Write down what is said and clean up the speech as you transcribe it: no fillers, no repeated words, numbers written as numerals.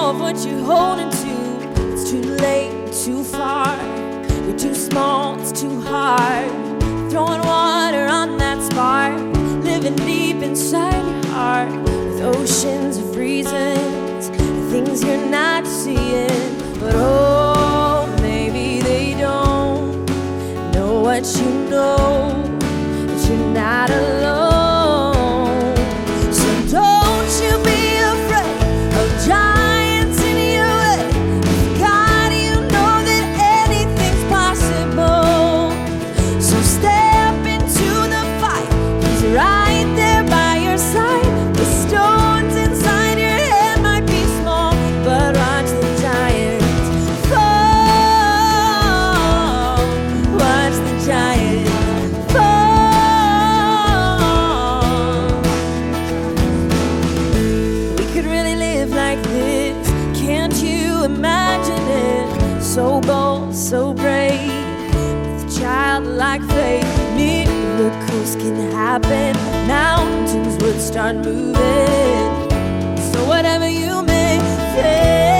of what you're holding to. It's too late, too far. You're too small, it's too hard. Throwing water on that spark, living deep inside your heart, with oceans of reasons, the things you're not seeing. But oh, maybe they don't know what you know, that you're not alone. So don't you be afraid of giants in your way. With God, you know that anything's possible. So step into the fight, He's right there by your side. The stones inside your head might be small, but watch the giants fall. Watch the giants fall. We could really live like this, can't you imagine it? So bold, so brave, with childlike faith. Miracles can happen, mountains would start moving. So whatever you may face,